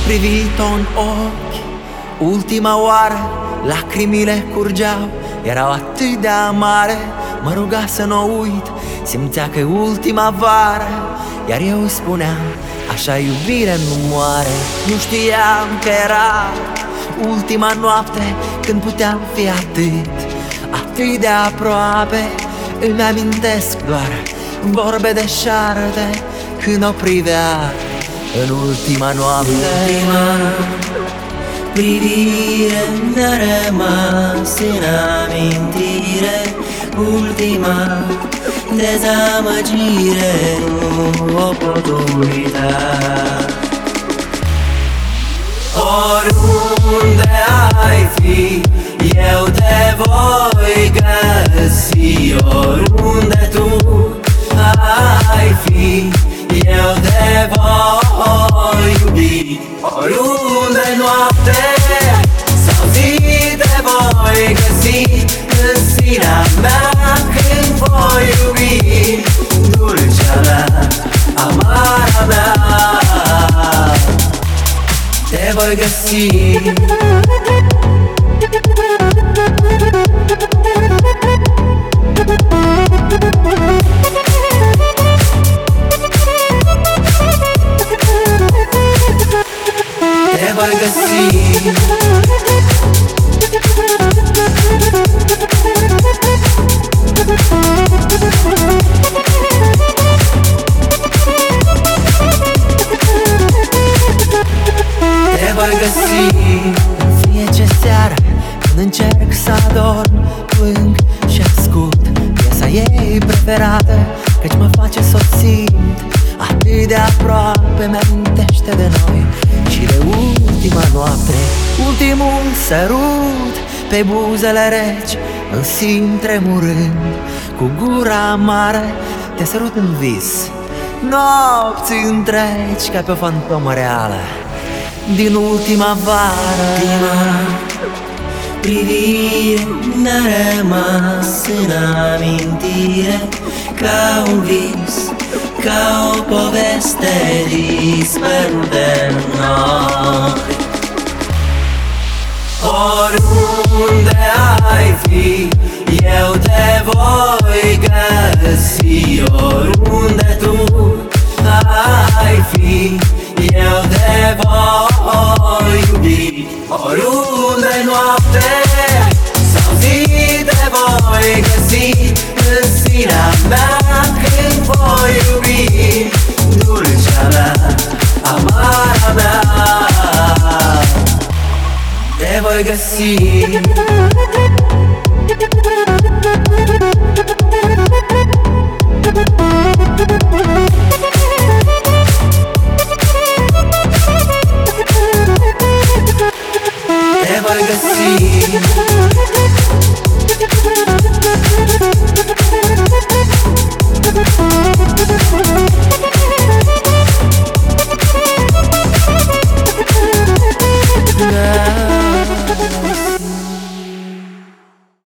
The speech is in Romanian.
privit-o în ochi ultima oară, lacrimile curgeau, erau atât de amare. Mă ruga să n-o uit, simțea că e ultima vară, iar eu îi spuneam, așa iubire nu moare. Nu știam că era ultima noapte când puteam fi atât de aproape. Îmi amintesc doar vorbe deșarte când o privea în ultima noapte. Ultima privire mi-a rămas în amintire, ultima dezamăgire nu o pot uita. Oriunde ai fi, eu te voi găsi. Oriunde tu ai fi, eu te voi iubi. Oriunde noapte sau zi te voi găsi, în sinea mea când voi iubi. Dulcea mea, amara mea, te voi găsi. Te voi găsi. Te voi găsi. În fiecare seară când încerc să adorm, plâng și ascult piesa ei preferată, căci mă face să o simt atât de aproape. Mi-amintește de noi și de ultima noapte, ultimul sărut pe buzele reci. Îmi simt tremurând cu gura amară, te sărut în vis nopți întregi, ca pe o fantomă reală din ultima vară. Ultima privire mi-a rămas în amintire, ca un vis, ca o poveste dispărută în noi. Oriunde ai fi, eu te voi găsi. Oriunde tu ai fi, eu te voi iubi. Oriunde noapte sau zi te voi găsi, în sinea mea când voi iubi. Dulcea mea, amara mea, te voi găsi.